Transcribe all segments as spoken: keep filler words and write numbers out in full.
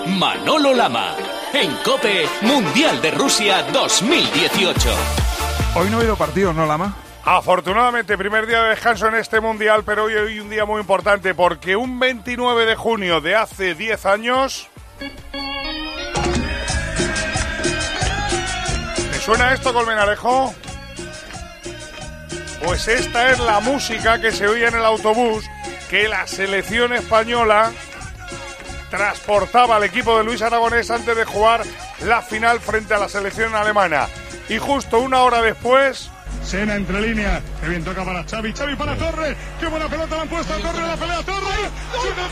Manolo Lama. En COPE, Mundial de Rusia dos mil dieciocho. Hoy no ha habido partidos, ¿no, Lama? Afortunadamente, primer día de descanso en este Mundial, pero hoy hay un día muy importante porque un veintinueve de junio de hace diez años... ¿Te suena esto, Colmenarejo? Pues esta es la música que se oía en el autobús que la selección española transportaba al equipo de Luis Aragonés antes de jugar la final frente a la selección alemana. Y justo una hora después... Sena entre líneas, que bien toca para Xavi, Xavi para Torres, qué buena pelota la han puesto a Torres, la pelea Torres, ¡chuta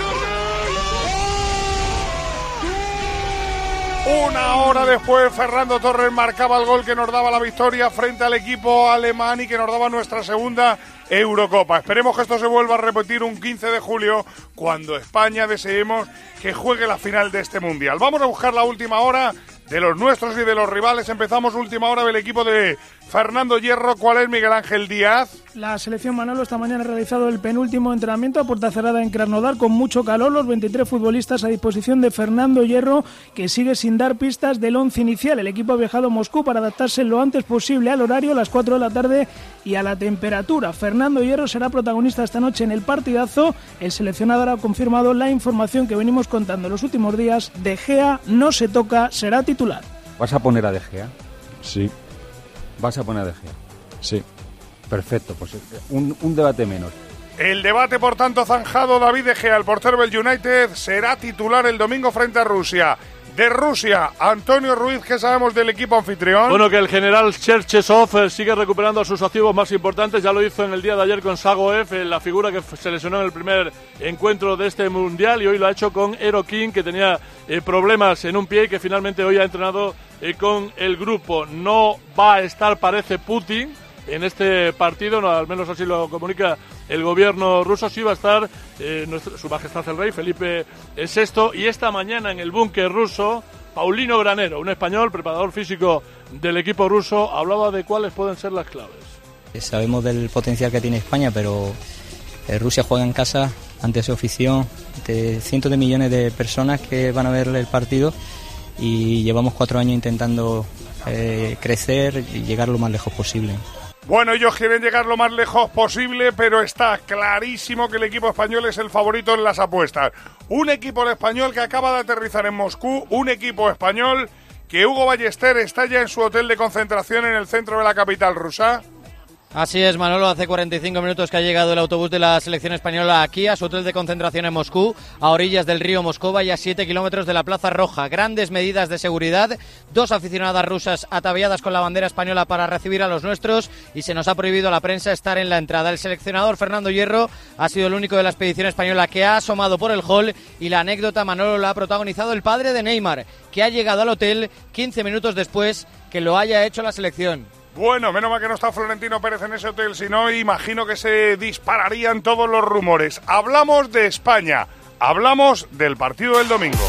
Torres! Una hora después, Fernando Torres marcaba el gol que nos daba la victoria frente al equipo alemán y que nos daba nuestra segunda Eurocopa. Esperemos que esto se vuelva a repetir un quince de julio, cuando España deseemos que juegue la final de este Mundial. Vamos a buscar la última hora de los nuestros y de los rivales. Empezamos última hora del equipo de Fernando Hierro. ¿Cuál es, Miguel Ángel Díaz? La selección, Manolo, esta mañana ha realizado el penúltimo entrenamiento a puerta cerrada en Krasnodar con mucho calor. Los veintitrés futbolistas a disposición de Fernando Hierro, que sigue sin dar pistas del once inicial. El equipo ha viajado a Moscú para adaptarse lo antes posible al horario, a las cuatro de la tarde, y a la temperatura. Fernando Hierro será protagonista esta noche en el partidazo. El seleccionador ha confirmado la información que venimos contando los últimos días. De Gea no se toca, será titular. ¿Vas a poner a De Gea? Sí. ¿Vas a poner a De Gea? Sí. Perfecto, pues un, un debate menos. El debate, por tanto, zanjado. David De Gea, el portero del United, será titular el domingo frente a Rusia. De Rusia, Antonio Ruiz, ¿qué sabemos del equipo anfitrión? Bueno, que el general Cherchesov sigue recuperando a sus activos más importantes. Ya lo hizo en el día de ayer con Sagoev, la figura que se lesionó en el primer encuentro de este Mundial, y hoy lo ha hecho con Erokin, que tenía eh, problemas en un pie y que finalmente hoy ha entrenado eh, con el grupo. No va a estar, parece, Putin en este partido, no, al menos así lo comunica el gobierno ruso. Sí va a estar eh, nuestro, su majestad el rey Felipe sexto, y esta mañana en el búnker ruso, Paulino Granero, un español, preparador físico del equipo ruso, hablaba de cuáles pueden ser las claves. Sabemos del potencial que tiene España, pero eh, Rusia juega en casa ante su afición, de cientos de millones de personas que van a ver el partido, y llevamos cuatro años intentando eh, crecer y llegar lo más lejos posible. Bueno, ellos quieren llegar lo más lejos posible, pero está clarísimo que el equipo español es el favorito en las apuestas. Un equipo español que acaba de aterrizar en Moscú, un equipo español que Hugo Ballester está ya en su hotel de concentración en el centro de la capital rusa. Así es, Manolo, hace cuarenta y cinco minutos que ha llegado el autobús de la selección española aquí a su hotel de concentración en Moscú, a orillas del río Moscova y a siete kilómetros de la Plaza Roja. Grandes medidas de seguridad, dos aficionadas rusas ataviadas con la bandera española para recibir a los nuestros, y se nos ha prohibido a la prensa estar en la entrada. El seleccionador Fernando Hierro ha sido el único de la expedición española que ha asomado por el hall, y la anécdota, Manolo, la ha protagonizado el padre de Neymar, que ha llegado al hotel quince minutos después que lo haya hecho la selección. Bueno, menos mal que no está Florentino Pérez en ese hotel, si no, imagino que se dispararían todos los rumores. Hablamos de España, hablamos del partido del domingo.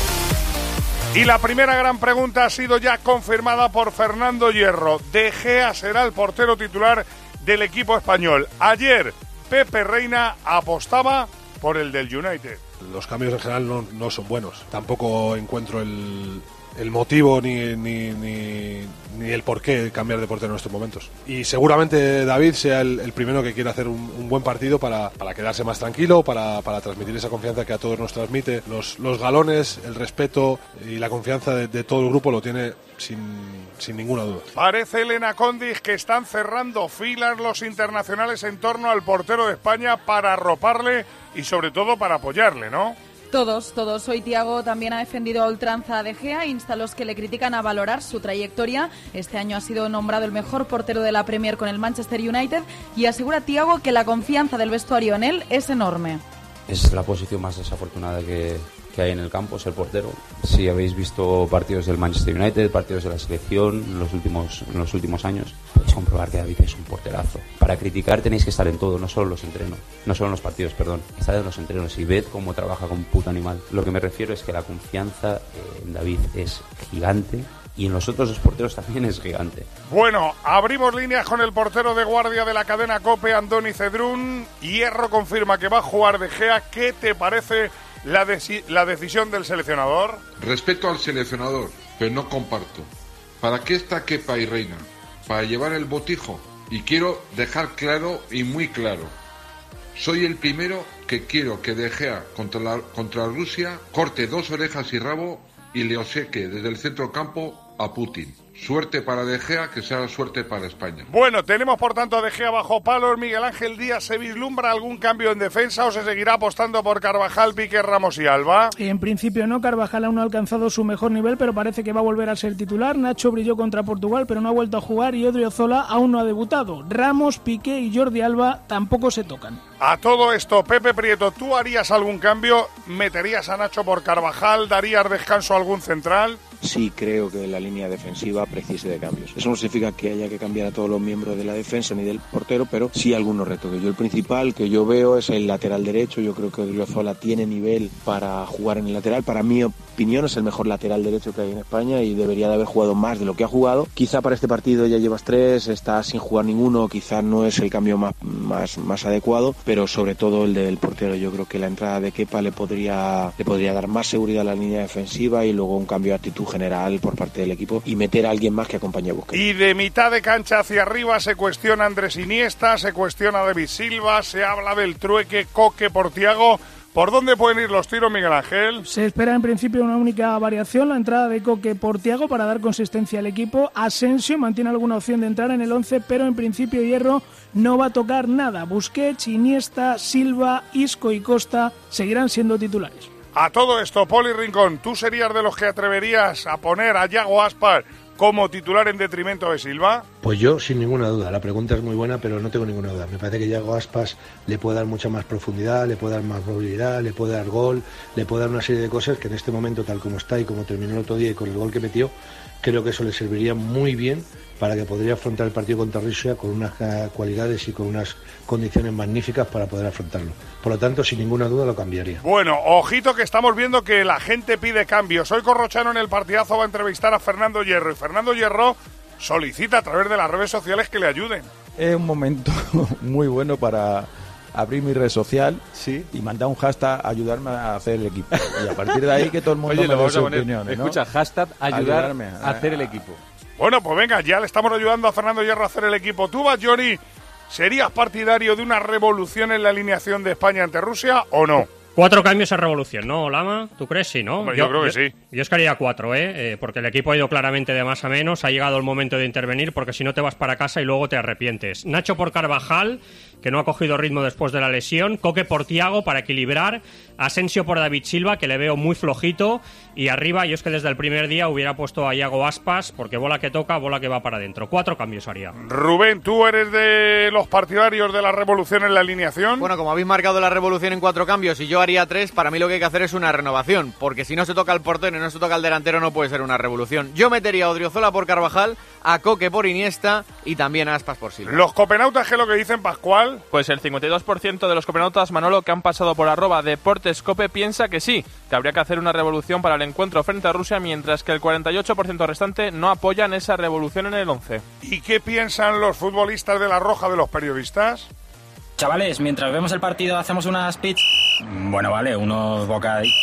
Y la primera gran pregunta ha sido ya confirmada por Fernando Hierro. De Gea será el portero titular del equipo español. Ayer, Pepe Reina apostaba por el del United. Los cambios en general no, no son buenos. Tampoco encuentro el... el motivo ni, ni, ni, ni el por qué cambiar de portero en estos momentos. Y seguramente David sea el, el primero que quiera hacer un, un buen partido para, para quedarse más tranquilo, para, para transmitir esa confianza que a todos nos transmite. Los, los galones, el respeto y la confianza de, de todo el grupo lo tiene sin, sin ninguna duda. Parece, Elena Condis, que están cerrando filas los internacionales en torno al portero de España para arroparle y sobre todo para apoyarle, ¿no? Todos, todos. Hoy Thiago también ha defendido a ultranza a De Gea, insta a los que le critican a valorar su trayectoria. Este año ha sido nombrado el mejor portero de la Premier con el Manchester United, y asegura Thiago que la confianza del vestuario en él es enorme. Es la posición más desafortunada que, que hay en el campo, es el portero. Si habéis visto partidos del Manchester United, partidos de la selección en los últimos, en los últimos años, podéis comprobar que David es un porterazo. Para criticar tenéis que estar en todo, no solo en los entrenos, no solo en los partidos, perdón, estad en los entrenos y ved cómo trabaja como un puto animal. Lo que me refiero es que la confianza en David es gigante, y en los otros dos porteros también es gigante. Bueno, abrimos líneas con el portero de guardia de la cadena COPE, Andoni Cedrún. Hierro confirma que va a jugar De Gea. ¿Qué te parece la, deci- la decisión del seleccionador? Respeto al seleccionador, pero no comparto. ¿Para qué está Kepa y Reina? ¿Para llevar el botijo? Y quiero dejar claro y muy claro. Soy el primero que quiero que De Gea contra, la, contra Rusia corte dos orejas y rabo y le obsequie desde el centro campo a Putin. Suerte para De Gea, que sea suerte para España. Bueno, tenemos por tanto a De Gea bajo palos. Miguel Ángel Díaz, ¿se vislumbra algún cambio en defensa o se seguirá apostando por Carvajal, Piqué, Ramos y Alba? En principio no, Carvajal aún no ha alcanzado su mejor nivel, pero parece que va a volver a ser titular. Nacho brilló contra Portugal, pero no ha vuelto a jugar y Odriozola aún no ha debutado. Ramos, Piqué y Jordi Alba tampoco se tocan. A todo esto, Pepe Prieto, ¿tú harías algún cambio? ¿Meterías a Nacho por Carvajal? ¿Darías descanso a algún central? Sí creo que la línea defensiva precise de cambios. Eso no significa que haya que cambiar a todos los miembros de la defensa ni del portero, pero sí algunos retoques. Yo el principal que yo veo es el lateral derecho. Yo creo que Odriozola tiene nivel para jugar en el lateral. Para mi opinión es el mejor lateral derecho que hay en España y debería de haber jugado más de lo que ha jugado. Quizá para este partido ya llevas tres, está sin jugar ninguno, quizá no es el cambio más, más, más adecuado, pero sobre todo el del portero. Yo creo que la entrada de Kepa le podría, le podría dar más seguridad a la línea defensiva y luego un cambio de actitud general por parte del equipo y meter a alguien más que acompañe a Busquets. Y de mitad de cancha hacia arriba se cuestiona Andrés Iniesta, se cuestiona David Silva, se habla del trueque Coque por Thiago. ¿Por dónde pueden ir los tiros, Miguel Ángel? Se espera en principio una única variación, la entrada de Coque por Thiago para dar consistencia al equipo. Asensio mantiene alguna opción de entrar en el once, pero en principio Hierro no va a tocar nada. Busquets, Iniesta, Silva, Isco y Costa seguirán siendo titulares. A todo esto, Poli Rincón, ¿tú serías de los que atreverías a poner a Yago Aspas como titular en detrimento de Silva? Pues yo, sin ninguna duda. La pregunta es muy buena, pero no tengo ninguna duda. Me parece que Yago Aspas le puede dar mucha más profundidad, le puede dar más movilidad, le puede dar gol, le puede dar una serie de cosas que en este momento, tal como está y como terminó el otro día y con el gol que metió, creo que eso le serviría muy bien para que podría afrontar el partido contra Rusia con unas cualidades y con unas condiciones magníficas para poder afrontarlo. Por lo tanto, sin ninguna duda lo cambiaría. Bueno, ojito que estamos viendo que la gente pide cambios. Hoy Corrochano en el partidazo va a entrevistar a Fernando Hierro y Fernando Hierro solicita a través de las redes sociales que le ayuden. Es un momento muy bueno para abrir mi red social sí. y mandar un hashtag ayudarme a hacer el equipo. Y a partir de ahí que todo el mundo Oye, me lo dé su poner, opiniones, ¿no? Escucha, hashtag ayudar ayudarme a hacer el equipo. Bueno, pues venga, ya le estamos ayudando a Fernando Hierro a hacer el equipo. ¿Tú, Batllori, serías partidario de una revolución en la alineación de España ante Rusia o no? Cuatro cambios a revolución, ¿no, Lama? ¿Tú crees? Sí, ¿no? Hombre, yo, yo creo que yo, sí. Yo es que haría cuatro, ¿eh? ¿eh? Porque el equipo ha ido claramente de más a menos. Ha llegado el momento de intervenir porque si no te vas para casa y luego te arrepientes. Nacho por Carvajal, que no ha cogido ritmo después de la lesión. Coque por Thiago para equilibrar. Asensio por David Silva, que le veo muy flojito. Y arriba, yo es que desde el primer día hubiera puesto a Yago Aspas, porque bola que toca, bola que va para adentro. Cuatro cambios haría. Rubén, ¿tú eres de los partidarios de la revolución en la alineación? Bueno, como habéis marcado la revolución en cuatro cambios y yo haría tres, para mí lo que hay que hacer es una renovación, porque si no se toca el portero y no se toca el delantero no puede ser una revolución. Yo metería a Odriozola por Carvajal, a Coque por Iniesta y también a Aspas por Silva. ¿Los copenautas qué es lo que dicen, Pascual? Pues el cincuenta y dos por ciento de los copenautas, Manolo, que han pasado por arroba deportescope piensa que sí, que habría que hacer una revolución para el encuentro frente a Rusia, mientras que el cuarenta y ocho por ciento restante no apoyan esa revolución en el once. ¿Y qué piensan los futbolistas de la Roja de los periodistas? Chavales, mientras vemos el partido hacemos unas pits... Bueno, vale, unos bocadillos...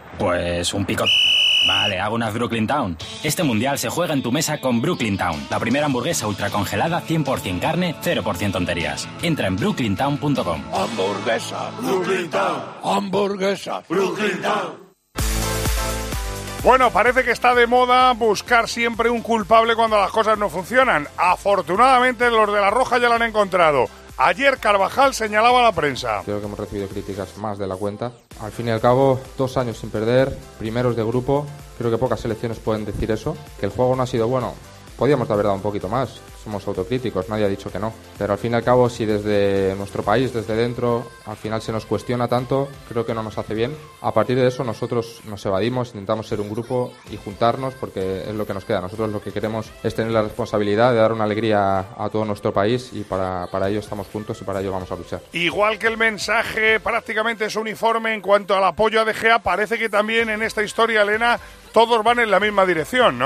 Pues un pico... Vale, hago unas Brooklyn Town. Este mundial se juega en tu mesa con Brooklyn Town, la primera hamburguesa ultracongelada, cien por ciento carne, cero por ciento tonterías. Entra en brooklyn town punto com. Hamburguesa, Brooklyn Town. Hamburguesa, Brooklyn Town. Bueno, parece que está de moda buscar siempre un culpable cuando las cosas no funcionan. Afortunadamente los de la Roja ya lo han encontrado. Ayer Carvajal señalaba a la prensa. Creo que hemos recibido críticas más de la cuenta. Al fin y al cabo, dos años sin perder, primeros de grupo. Creo que pocas selecciones pueden decir eso. Que el juego no ha sido bueno. Podíamos haber dado un poquito más. Somos autocríticos, nadie ha dicho que no. Pero al fin y al cabo, si desde nuestro país, desde dentro, al final se nos cuestiona tanto, creo que no nos hace bien. A partir de eso nosotros nos evadimos, intentamos ser un grupo y juntarnos porque es lo que nos queda. Nosotros lo que queremos es tener la responsabilidad de dar una alegría a todo nuestro país y para, para ello estamos juntos y para ello vamos a luchar. Igual que el mensaje prácticamente es uniforme en cuanto al apoyo a De Gea, parece que también en esta historia, Elena, todos van en la misma dirección, ¿no?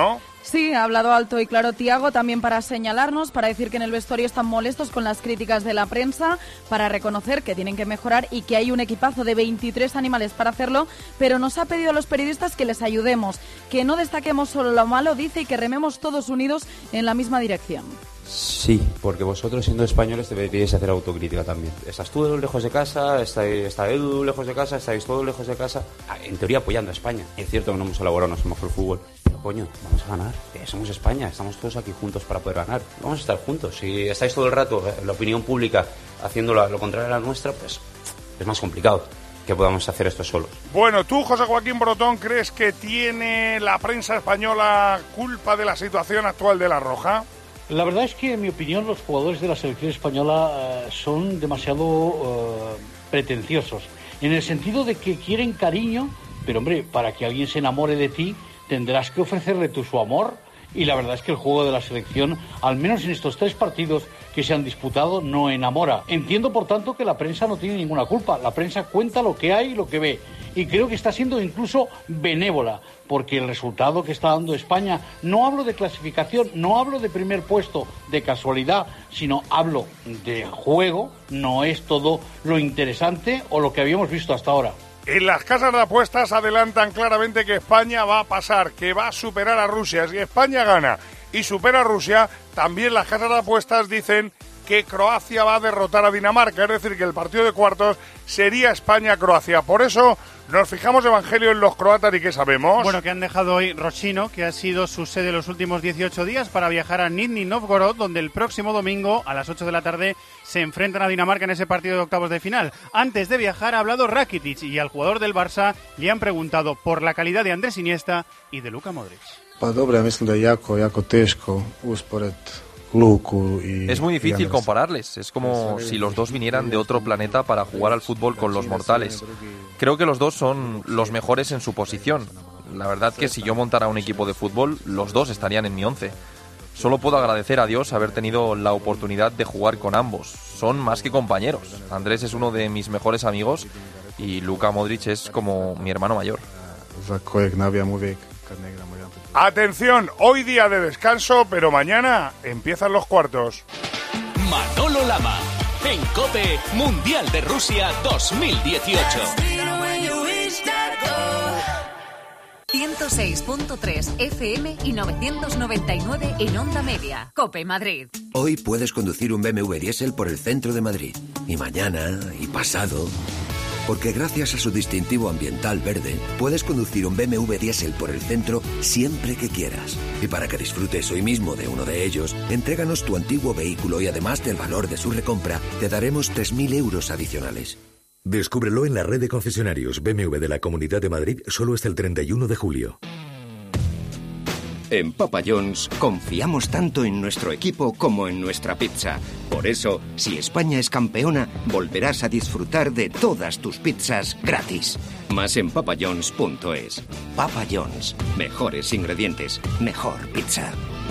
Sí, ha hablado alto y claro Thiago, también para señalarnos, para decir que en el vestuario están molestos con las críticas de la prensa, para reconocer que tienen que mejorar y que hay un equipazo de veintitrés animales para hacerlo, pero nos ha pedido a los periodistas que les ayudemos, que no destaquemos solo lo malo, dice, y que rememos todos unidos en la misma dirección. Sí, porque vosotros siendo españoles deberíais hacer autocrítica también. Estás tú lejos de casa, está, está Edu lejos de casa, estáis todos lejos de casa, en teoría apoyando a España. Es cierto que no hemos elaborado nuestro mejor fútbol, pero coño, vamos a ganar. Eh, somos España, estamos todos aquí juntos para poder ganar. Vamos a estar juntos. Si estáis todo el rato eh, la opinión pública haciendo lo, lo contrario a la nuestra, pues es más complicado que podamos hacer esto solos. Bueno, tú, José Joaquín Brotón, ¿crees que tiene la prensa española culpa de la situación actual de La Roja? La verdad es que, en mi opinión, los jugadores de la selección española uh, son demasiado uh, pretenciosos, en el sentido de que quieren cariño, pero hombre, para que alguien se enamore de ti, tendrás que ofrecerle tú su amor, y la verdad es que el juego de la selección, al menos en estos tres partidos que se han disputado, no enamora. Entiendo, por tanto, que la prensa no tiene ninguna culpa. La prensa cuenta lo que hay y lo que ve, y creo que está siendo incluso benévola, porque el resultado que está dando España, no hablo de clasificación, no hablo de primer puesto de casualidad, sino hablo de juego, no es todo lo interesante o lo que habíamos visto hasta ahora. En las casas de apuestas adelantan claramente que España va a pasar, que va a superar a Rusia. Si España gana y supera a Rusia, también las casas de apuestas dicen que Croacia va a derrotar a Dinamarca, es decir, que el partido de cuartos sería España-Croacia. Por eso nos fijamos, Evangelio, en los croatas. ¿Y qué sabemos? Bueno, que han dejado hoy Rochino, que ha sido su sede los últimos dieciocho días, para viajar a Nizhny Novgorod, donde el próximo domingo a las ocho de la tarde se enfrentan a Dinamarca en ese partido de octavos de final. Antes de viajar ha hablado Rakitic, y al jugador del Barça le han preguntado por la calidad de Andrés Iniesta y de Luka Modric. Pa dobro, ja mislim da je jako, jako teško uspored. Es muy difícil compararles, es como si los dos vinieran de otro planeta para jugar al fútbol con los mortales. Creo que los dos son los mejores en su posición. La verdad que si yo montara un equipo de fútbol, los dos estarían en mi once. Solo puedo agradecer a Dios haber tenido la oportunidad de jugar con ambos. Son más que compañeros. Andrés es uno de mis mejores amigos y Luka Modric es como mi hermano mayor. Atención, hoy día de descanso, pero mañana empiezan los cuartos. Manolo Lama, en COPE, Mundial de Rusia dos mil dieciocho. ciento seis punto tres F M y novecientos noventa y nueve en onda media. COPE Madrid. Hoy puedes conducir un B M W diésel por el centro de Madrid. Y mañana, y pasado. Porque gracias a su distintivo ambiental verde, puedes conducir un B M W diésel por el centro siempre que quieras. Y para que disfrutes hoy mismo de uno de ellos, entréganos tu antiguo vehículo y además del valor de su recompra, te daremos tres mil euros adicionales. Descúbrelo en la red de concesionarios B M W de la Comunidad de Madrid solo hasta el treinta y uno de julio. En Papa John's confiamos tanto en nuestro equipo como en nuestra pizza. Por eso, si España es campeona, volverás a disfrutar de todas tus pizzas gratis. Más en papa john's punto es. Papa John's. Mejores ingredientes, mejor pizza.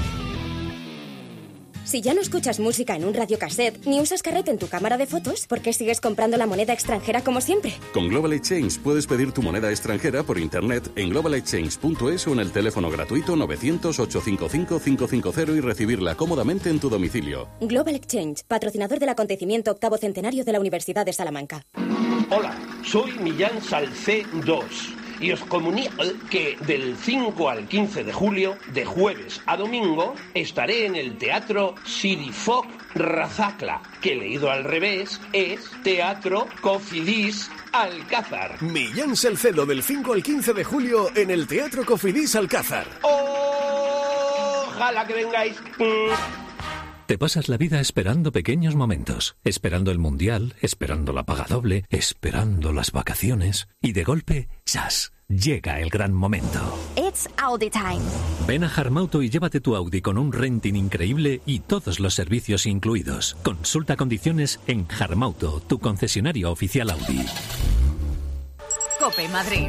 Si ya no escuchas música en un radiocassette ni usas carrete en tu cámara de fotos, ¿por qué sigues comprando la moneda extranjera como siempre? Con Global Exchange puedes pedir tu moneda extranjera por internet en global exchange punto es o en el teléfono gratuito novecientos, ochocientos cincuenta y cinco, quinientos cincuenta y recibirla cómodamente en tu domicilio. Global Exchange, patrocinador del acontecimiento octavo centenario de la Universidad de Salamanca. Hola, soy Millán Salcé dos. Y os comunico que del cinco al quince de julio, de jueves a domingo, estaré en el Teatro Sirifoc Razakla, que leído al revés es Teatro Cofidis Alcázar. Millán Salcedo del cinco al quince de julio en el Teatro Cofidis Alcázar. Ojalá que vengáis. Te pasas la vida esperando pequeños momentos, esperando el mundial, esperando la paga doble, esperando las vacaciones y de golpe, ¡zas!, llega el gran momento. It's Audi time. Ven a Harmauto y llévate tu Audi con un renting increíble y todos los servicios incluidos. Consulta condiciones en Harmauto, tu concesionario oficial Audi. COPE Madrid.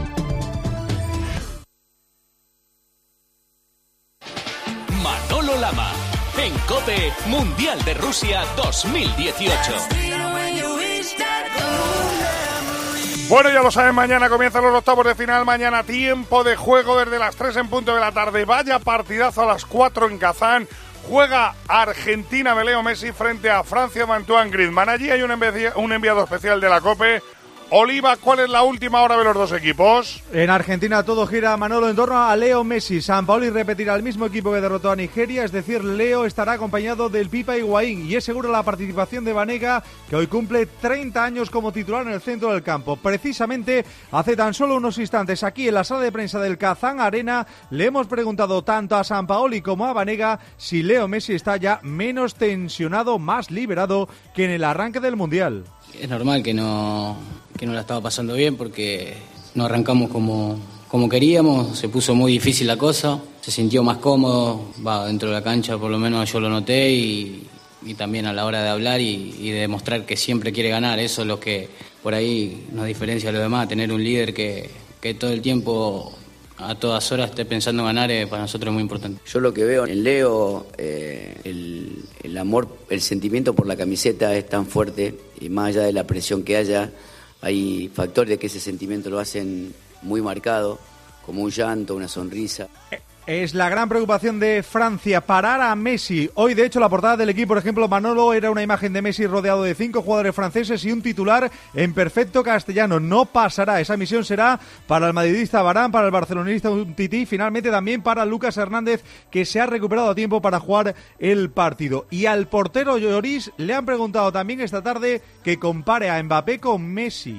Manolo Lama. En COPE, Mundial de Rusia dos mil dieciocho. Bueno, ya lo saben, mañana comienzan los octavos de final, mañana tiempo de juego desde las tres en punto de la tarde. Vaya partidazo a las cuatro en Kazán. Juega Argentina de Leo Messi frente a Francia de Antoine Griezmann. Allí hay un, envi- un enviado especial de la COPE. Oliva, ¿cuál es la última hora de los dos equipos? En Argentina todo gira, Manolo, en torno a Leo Messi. Sampaoli repetirá el mismo equipo que derrotó a Nigeria, es decir, Leo estará acompañado del Pipa Higuaín y es segura la participación de Banega, que hoy cumple treinta años como titular en el centro del campo. Precisamente hace tan solo unos instantes aquí en la sala de prensa del Kazán Arena le hemos preguntado tanto a Sampaoli como a Banega si Leo Messi está ya menos tensionado, más liberado que en el arranque del Mundial. Es normal que no, que no la estaba pasando bien porque no arrancamos como, como queríamos, se puso muy difícil la cosa, se sintió más cómodo, va dentro de la cancha, por lo menos yo lo noté, y, y también a la hora de hablar y, y de demostrar que siempre quiere ganar. Eso es lo que por ahí nos diferencia a los demás, tener un líder que, que todo el tiempo, a todas horas, esté pensando en ganar, eh, para nosotros es muy importante. Yo lo que veo en Leo, eh, el, el amor, el sentimiento por la camiseta es tan fuerte, y más allá de la presión que haya, hay factores que ese sentimiento lo hacen muy marcado, como un llanto, una sonrisa. Es la gran preocupación de Francia, parar a Messi. Hoy, de hecho, la portada del equipo, por ejemplo, Manolo, era una imagen de Messi rodeado de cinco jugadores franceses y un titular en perfecto castellano. No pasará. Esa misión será para el madridista Varane, para el barcelonista Umtiti, finalmente también para Lucas Hernández, que se ha recuperado a tiempo para jugar el partido. Y al portero Lloris le han preguntado también esta tarde que compare a Mbappé con Messi.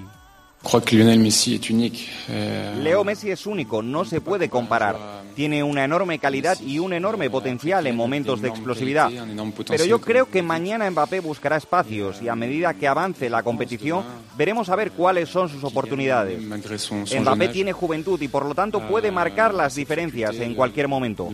Leo Messi es único, no se puede comparar. Tiene una enorme calidad y un enorme potencial en momentos de explosividad. Pero yo creo que mañana Mbappé buscará espacios y a medida que avance la competición veremos a ver cuáles son sus oportunidades. Mbappé tiene juventud y por lo tanto puede marcar las diferencias en cualquier momento.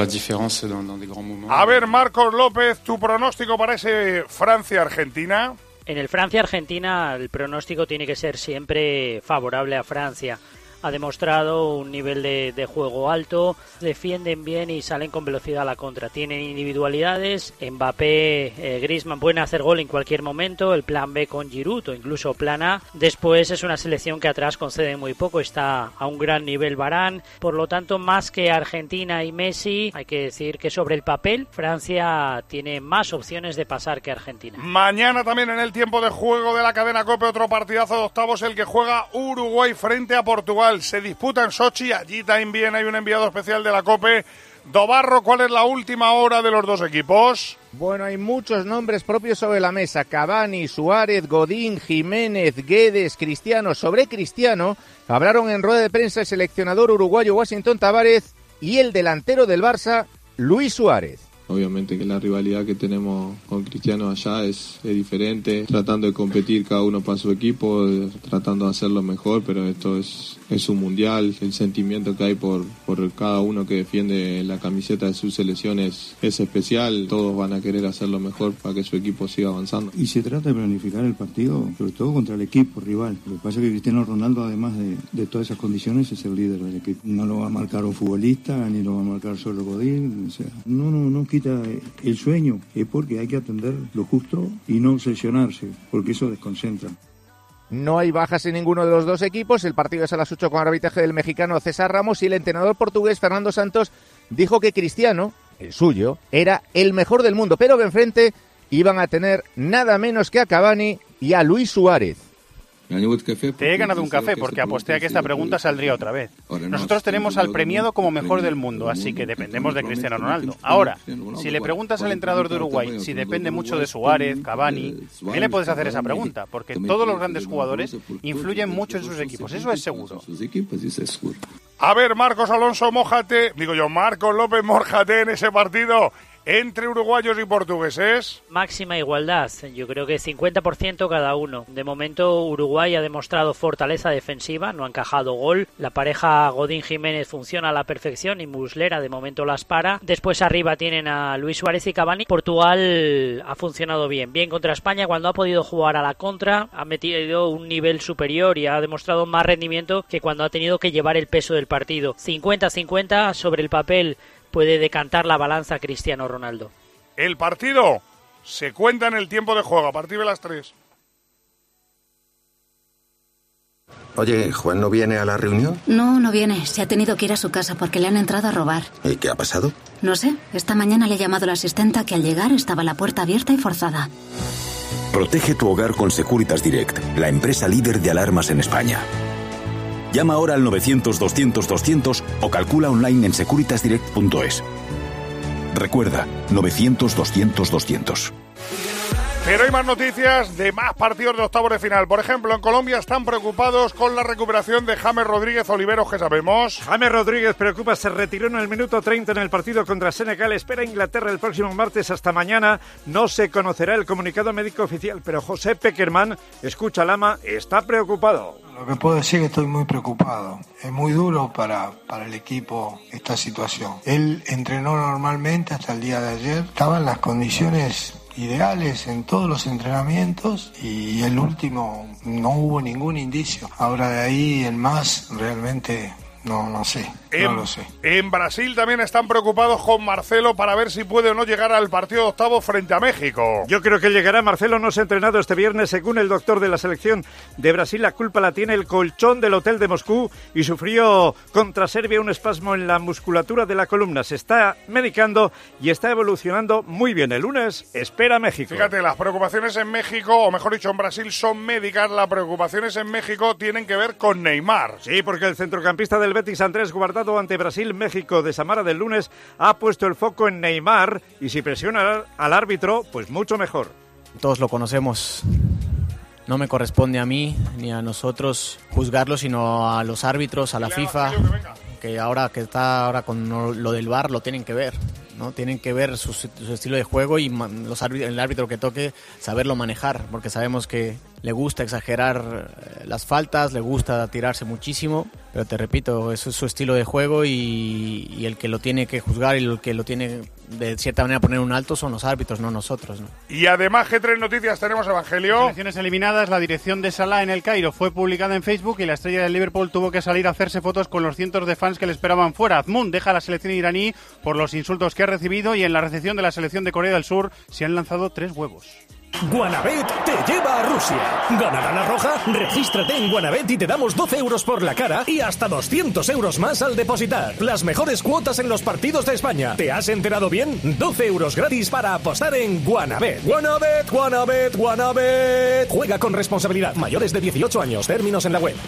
A ver, Marcos López, tu pronóstico para ese Francia-Argentina. En el Francia-Argentina el pronóstico tiene que ser siempre favorable a Francia. Ha demostrado un nivel de, de juego alto, defienden bien y salen con velocidad a la contra. Tienen individualidades, Mbappé, eh, Griezmann pueden hacer gol en cualquier momento, el plan B con Giroud o incluso plan A. Después es una selección que atrás concede muy poco, está a un gran nivel Varane. Por lo tanto, más que Argentina y Messi, hay que decir que sobre el papel Francia tiene más opciones de pasar que Argentina. Mañana también en el tiempo de juego de la cadena COPE, otro partidazo de octavos, el que juega Uruguay frente a Portugal. Se disputa en Sochi, allí también hay un enviado especial de la COPE. Dobarro, ¿cuál es la última hora de los dos equipos? Bueno, hay muchos nombres propios sobre la mesa. Cavani, Suárez, Godín, Jiménez, Guedes, Cristiano. Sobre Cristiano hablaron en rueda de prensa el seleccionador uruguayo Washington Tavares y el delantero del Barça, Luis Suárez. Obviamente que la rivalidad que tenemos con Cristiano allá es, es diferente, tratando de competir cada uno para su equipo, tratando de hacerlo mejor, pero esto es, es un mundial, el sentimiento que hay por, por cada uno que defiende la camiseta de sus selecciones es especial, todos van a querer hacerlo mejor para que su equipo siga avanzando. Y se trata de planificar el partido, sobre todo contra el equipo rival. Lo que pasa es que Cristiano Ronaldo, además de, de todas esas condiciones, es el líder del equipo. No lo va a marcar un futbolista, ni lo va a marcar solo Godín, o sea, no, no, no quita el sueño, es porque hay que atender lo justo y no obsesionarse, porque eso desconcentra. No hay bajas en ninguno de los dos equipos, el partido es a las ocho con arbitraje del mexicano César Ramos y el entrenador portugués Fernando Santos dijo que Cristiano, el suyo, era el mejor del mundo, pero que enfrente iban a tener nada menos que a Cavani y a Luis Suárez. Te he ganado un café porque aposté a que esta pregunta saldría otra vez. Nosotros tenemos al premiado como mejor del mundo, así que dependemos de Cristiano Ronaldo. Ahora, si le preguntas al entrenador de Uruguay si depende mucho de Suárez, Cavani, ¿qué le puedes hacer esa pregunta? Porque todos los grandes jugadores influyen mucho en sus equipos, eso es seguro. A ver, Marcos Alonso, mójate, digo yo, Marcos López, mójate en ese partido entre uruguayos y portugueses. Máxima igualdad, yo creo que cincuenta por ciento cada uno. De momento Uruguay ha demostrado fortaleza defensiva, no ha encajado gol. La pareja Godín-Jiménez funciona a la perfección y Muslera de momento las para. Después arriba tienen a Luis Suárez y Cavani. Portugal ha funcionado bien, bien contra España cuando ha podido jugar a la contra, ha metido un nivel superior y ha demostrado más rendimiento que cuando ha tenido que llevar el peso del partido. cincuenta cincuenta sobre el papel. Puede decantar la balanza Cristiano Ronaldo. El partido se cuenta en el tiempo de juego a partir de las tres. Oye, ¿Juan no viene a la reunión? No, no viene. Se ha tenido que ir a su casa porque le han entrado a robar. ¿Y qué ha pasado? No sé. Esta mañana le ha llamado la asistenta que al llegar estaba la puerta abierta y forzada. Protege tu hogar con Securitas Direct, la empresa líder de alarmas en España. Llama ahora al novecientos doscientos doscientos o calcula online en securitas direct punto es. Recuerda, novecientos doscientos doscientos. Pero hay más noticias de más partidos de octavos de final. Por ejemplo, en Colombia están preocupados con la recuperación de James Rodríguez. Oliveros, ¿qué sabemos? James Rodríguez preocupa, se retiró en el minuto treinta en el partido contra Senegal. Espera a Inglaterra el próximo martes hasta mañana. No se conocerá el comunicado médico oficial, pero José Pekerman, escucha Lama, está preocupado. Lo que puedo decir es que estoy muy preocupado. Es muy duro para, para el equipo esta situación. Él entrenó normalmente hasta el día de ayer. Estaba en las condiciones ideales en todos los entrenamientos y el último no hubo ningún indicio. Ahora de ahí en más realmente no, no sé. En, no lo sé. En Brasil también están preocupados con Marcelo para ver si puede o no llegar al partido de octavos frente a México. Yo creo que llegará. Marcelo no se ha entrenado este viernes. Según el doctor de la selección de Brasil, la culpa la tiene el colchón del hotel de Moscú y sufrió contra Serbia un espasmo en la musculatura de la columna. Se está medicando y está evolucionando muy bien. El lunes espera México. Fíjate, las preocupaciones en México, o mejor dicho en Brasil, son médicas. Las preocupaciones en México tienen que ver con Neymar. Sí, porque el centrocampista del Betis, Andrés Guardado, ante Brasil-México de Samara del lunes, ha puesto el foco en Neymar y si presiona al árbitro, pues mucho mejor. Todos lo conocemos. No me corresponde a mí ni a nosotros juzgarlo, sino a los árbitros, a la FIFA, que ahora que está ahora con lo del V A R lo tienen que ver, ¿no? Tienen que ver su, su estilo de juego y los árbitros, el árbitro que toque saberlo manejar, porque sabemos que le gusta exagerar las faltas, le gusta tirarse muchísimo, pero te repito, eso es su estilo de juego y, y el que lo tiene que juzgar y el que lo tiene de cierta manera poner un alto son los árbitros, no nosotros, ¿no? Y además, ¿qué tres noticias tenemos, Evangelio? Selecciones eliminadas, la dirección de Salah en el Cairo fue publicada en Facebook y la estrella del Liverpool tuvo que salir a hacerse fotos con los cientos de fans que le esperaban fuera. Azmoun deja la selección iraní por los insultos que ha recibido y en la recepción de la selección de Corea del Sur se han lanzado tres huevos. Guanabet te lleva a Rusia. ¿Ganará la roja? Regístrate en Guanabet y te damos doce euros por la cara y hasta doscientos euros más al depositar. Las mejores cuotas en los partidos de España. ¿Te has enterado bien? doce euros gratis para apostar en Guanabet. Guanabet, Guanabet, Guanabet. Juega con responsabilidad. Mayores de dieciocho años. Términos en la web.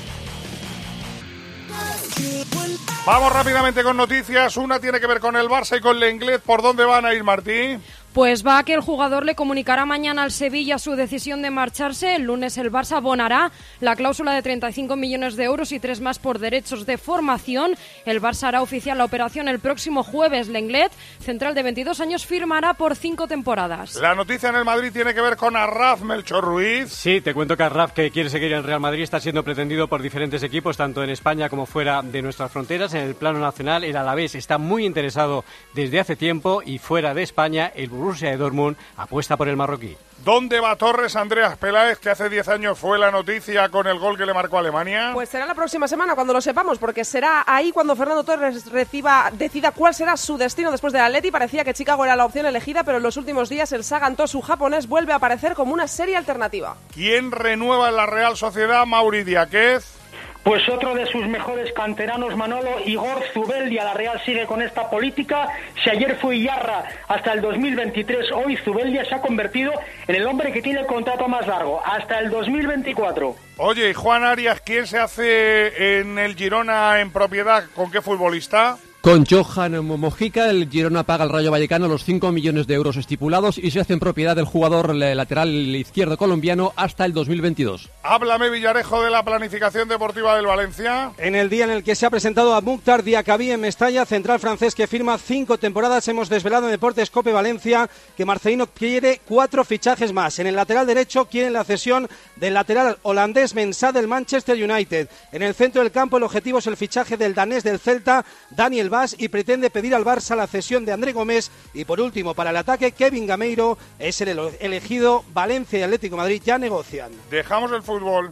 Vamos rápidamente con noticias. Una tiene que ver con el Barça y con Lenglet. ¿Por dónde van a ir, Martí? Pues va que el jugador le comunicará mañana al Sevilla su decisión de marcharse. El lunes el Barça abonará la cláusula de treinta y cinco millones de euros y tres más por derechos de formación. El Barça hará oficial la operación el próximo jueves. Lenglet, central de veintidós años, firmará por cinco temporadas. La noticia en el Madrid tiene que ver con Arraf, Melchor Ruiz. Sí, te cuento que Arraf, que quiere seguir en el Real Madrid, está siendo pretendido por diferentes equipos, tanto en España como fuera de nuestras fronteras. En el plano nacional, el Alavés está muy interesado desde hace tiempo y fuera de España, el Borussia de Dortmund apuesta por el marroquí. ¿Dónde va Torres? Andreas Peláez, que hace diez años fue la noticia con el gol que le marcó a Alemania. Pues será la próxima semana cuando lo sepamos, porque será ahí cuando Fernando Torres reciba, decida cuál será su destino después del Atleti. Parecía que Chicago era la opción elegida, pero en los últimos días el Sagan Tosu japonés vuelve a aparecer como una seria alternativa. ¿Quién renueva en la Real Sociedad? Mauri Diáquez. Pues otro de sus mejores canteranos, Manolo, Igor Zubeldia. La Real sigue con esta política. Si ayer fue Iyarra hasta el dos mil veintitrés, hoy Zubeldia se ha convertido en el hombre que tiene el contrato más largo, hasta el dos mil veinticuatro. Oye, y Juan Arias, ¿quién se hace en el Girona en propiedad? ¿Con qué futbolista? Con Johan Mojica, el Girona paga al Rayo Vallecano los cinco millones de euros estipulados y se hace en propiedad del jugador lateral izquierdo colombiano hasta el dos mil veintidós. Háblame, Villarejo, de la planificación deportiva del Valencia. En el día en el que se ha presentado a Mukhtar Diakhaby en Mestalla, central francés que firma cinco temporadas, hemos desvelado en Deportes Cope Valencia que Marcelino quiere cuatro fichajes más. En el lateral derecho quieren la cesión del lateral holandés Mensah del Manchester United. En el centro del campo el objetivo es el fichaje del danés del Celta, Daniel Vaz, y pretende pedir al Barça la cesión de André Gómez. Y por último, para el ataque, Kevin Gameiro es el elegido. Valencia y Atlético de Madrid ya negocian. Dejamos el fútbol.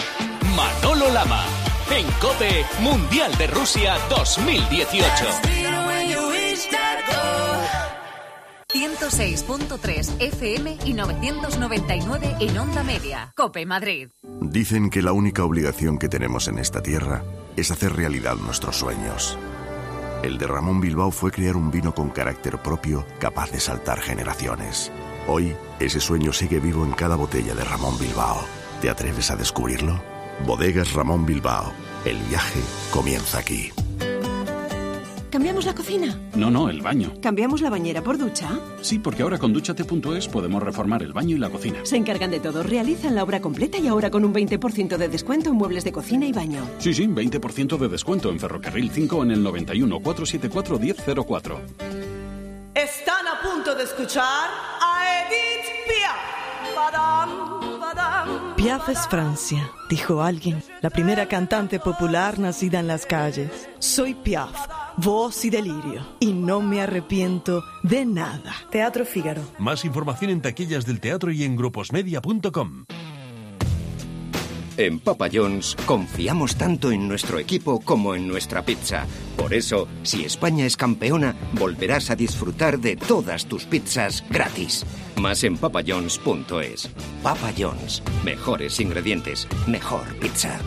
Manolo Lama, en COPE, Mundial de Rusia dos mil dieciocho. ciento seis punto tres F M y novecientos noventa y nueve en Onda Media. COPE Madrid. Dicen que la única obligación que tenemos en esta tierra es hacer realidad nuestros sueños. El de Ramón Bilbao fue crear un vino con carácter propio, capaz de saltar generaciones. Hoy, ese sueño sigue vivo en cada botella de Ramón Bilbao. ¿Te atreves a descubrirlo? Bodegas Ramón Bilbao. El viaje comienza aquí. ¿Cambiamos la cocina? No, no, el baño. ¿Cambiamos la bañera por ducha? Sí, porque ahora con Dúchate punto es podemos reformar el baño y la cocina. Se encargan de todo, realizan la obra completa y ahora con un veinte por ciento de descuento en muebles de cocina y baño. Sí, sí, veinte por ciento de descuento en Ferrocarril cinco en el noventa y uno, cuatrocientos setenta y cuatro, diez cero cuatro. Están a punto de escuchar a Edith Piaf. Badam, badam. Piaf es Francia, dijo alguien, la primera cantante popular nacida en las calles. Soy Piaf, voz y delirio, y no me arrepiento de nada. Teatro Fígaro. Más información en taquillas del teatro y en gruposmedia punto com. En Papa John's confiamos tanto en nuestro equipo como en nuestra pizza. Por eso, si España es campeona, volverás a disfrutar de todas tus pizzas gratis. Más en papa john's punto es. Papa John's. Mejores ingredientes, mejor pizza.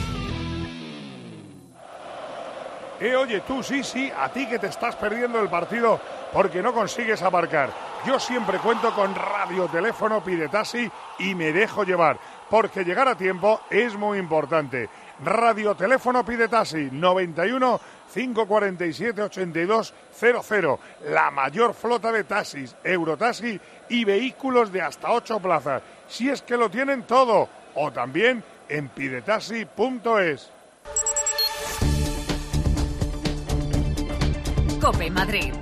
Eh, oye, tú sí, sí, a ti que te estás perdiendo el partido porque no consigues aparcar. Yo siempre cuento con Radio Teléfono Pide Taxi y me dejo llevar, porque llegar a tiempo es muy importante. Radio Teléfono Pide Taxi, noventa y uno, cinco cuarenta y siete, ochenta y dos cero cero. La mayor flota de taxis, Eurotaxi y vehículos de hasta ocho plazas. Si es que lo tienen todo. O también en pidetaxi punto es. COPE Madrid.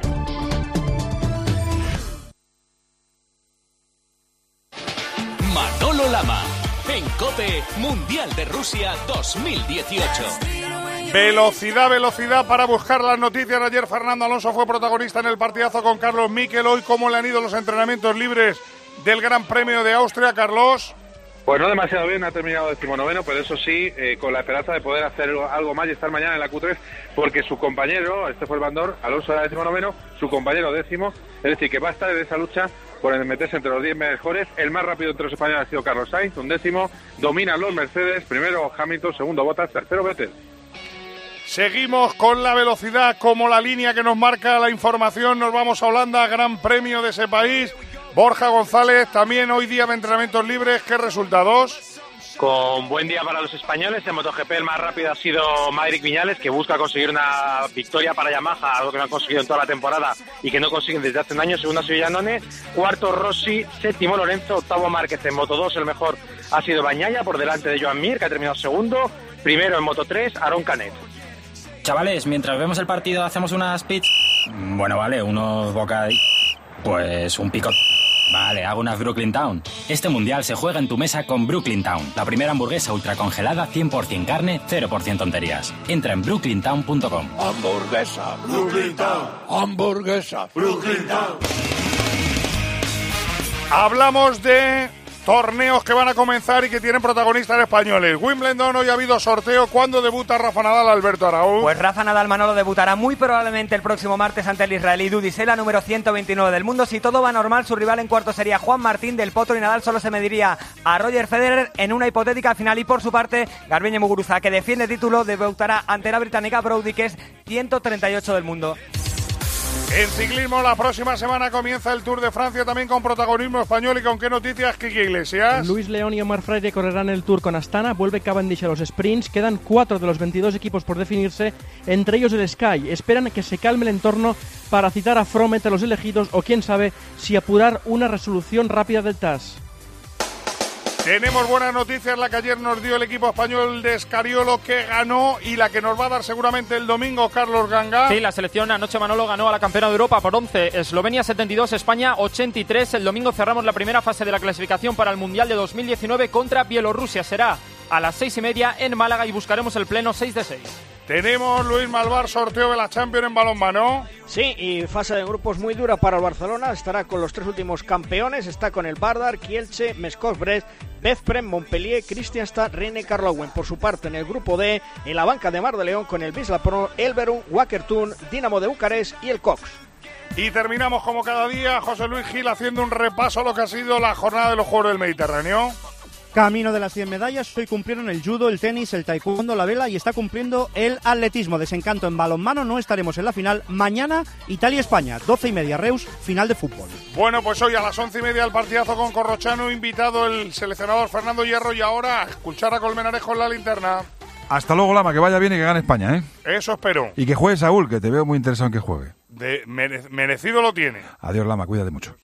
Manolo Lama. En COPE, Mundial de Rusia dos mil dieciocho. Velocidad, velocidad para buscar las noticias. Ayer Fernando Alonso fue protagonista en el partidazo con Carlos Miquel. Hoy, ¿cómo le han ido los entrenamientos libres del Gran Premio de Austria, Carlos? Pues no demasiado bien, ha terminado decimonoveno, pero eso sí, eh, con la esperanza de poder hacer algo más y estar mañana en la Q tres, porque su compañero, este fue el Bandor, Alonso era decimonoveno, su compañero décimo, es decir, que va a estar en esa lucha por meterse entre los diez mejores. El más rápido entre los españoles ha sido Carlos Sainz, un décimo, dominan los Mercedes, primero Hamilton, segundo Bottas, tercero Vettel. Seguimos con la velocidad como la línea que nos marca la información. Nos vamos a Holanda, Gran Premio de ese país. Borja González, también hoy día de entrenamientos libres. ¿Qué resultados? Con buen día para los españoles. En MotoGP el más rápido ha sido Maverick Viñales, que busca conseguir una victoria para Yamaha, algo que no han conseguido en toda la temporada y que no consiguen desde hace un año. Segundo Silvillanone, cuarto Rossi, séptimo Lorenzo, octavo Márquez. En Moto dos el mejor ha sido Bañaya, por delante de Joan Mir, que ha terminado segundo. Primero en Moto tres, Aaron Canet. Chavales, mientras vemos el partido hacemos unas pits. Bueno, vale, unos bocadillos. Pues un pico. Vale, hago unas Brooklyn Town. Este mundial se juega en tu mesa con Brooklyn Town, la primera hamburguesa ultracongelada, cien por ciento carne, cero por ciento tonterías. Entra en brooklyn town punto com. Hamburguesa, Brooklyn Town. Hamburguesa, Brooklyn Town. Hablamos de torneos que van a comenzar y que tienen protagonistas españoles. Wimbledon, hoy ha habido sorteo. ¿Cuándo debuta Rafa Nadal, Alberto Araúz? Pues Rafa Nadal, Manolo, debutará muy probablemente el próximo martes ante el israelí Dudisela, número ciento veintinueve del mundo. Si todo va normal, su rival en cuarto sería Juan Martín del Potro y Nadal solo se mediría a Roger Federer en una hipotética final. Y por su parte, Garbiñe Muguruza, que defiende título, debutará ante la británica Brody, que es ciento treinta y ocho del mundo. En ciclismo, la próxima semana comienza el Tour de Francia, también con protagonismo español. ¿Y con qué noticias, Quique Iglesias? Luis León y Omar Freire correrán el Tour con Astana, vuelve Cavendish a los sprints, quedan cuatro de los veintidós equipos por definirse, entre ellos el Sky. Esperan que se calme el entorno para citar a Froome entre los elegidos o quién sabe si apurar una resolución rápida del T A S. Tenemos buenas noticias, la que ayer nos dio el equipo español de Escariolo, que ganó, y la que nos va a dar seguramente el domingo, Carlos Ganga. Sí, la selección anoche, Manolo, ganó a la campeona de Europa por once, Eslovenia setenta y dos, España ochenta y tres. El domingo cerramos la primera fase de la clasificación para el Mundial de dos mil diecinueve contra Bielorrusia. Será a las seis y media en Málaga y buscaremos el pleno seis de seis. Tenemos, Luis Malvar, sorteo de la Champions en balonmano. Sí, y fase de grupos muy dura para el Barcelona. Estará con los tres últimos campeones. Está con el Vardar, Kielce, Meskov Brest, Bezprem, Montpellier, Kristianstad, Rennes, Karlsruhe. Por su parte, en el grupo D, en la banca de Mar de León, con el Wisla Pro, Elverum, Wacker Thun, Dinamo de Bucarest y el Cox. Y terminamos como cada día, José Luis Gil haciendo un repaso a lo que ha sido la jornada de los Juegos del Mediterráneo. Camino de las cien medallas, hoy cumplieron el judo, el tenis, el taekwondo, la vela y está cumpliendo el atletismo. Desencanto en balonmano, no estaremos en la final. Mañana, Italia-España, doce y media, Reus, final de fútbol. Bueno, pues hoy a las once y media el partidazo con Corrochano, invitado el seleccionador Fernando Hierro y ahora a escuchar a Colmenarejo en la linterna. Hasta luego, Lama, que vaya bien y que gane España, ¿eh? Eso espero. Y que juegue Saúl, que te veo muy interesado en que juegue. De mere- merecido lo tiene. Adiós, Lama, cuídate mucho.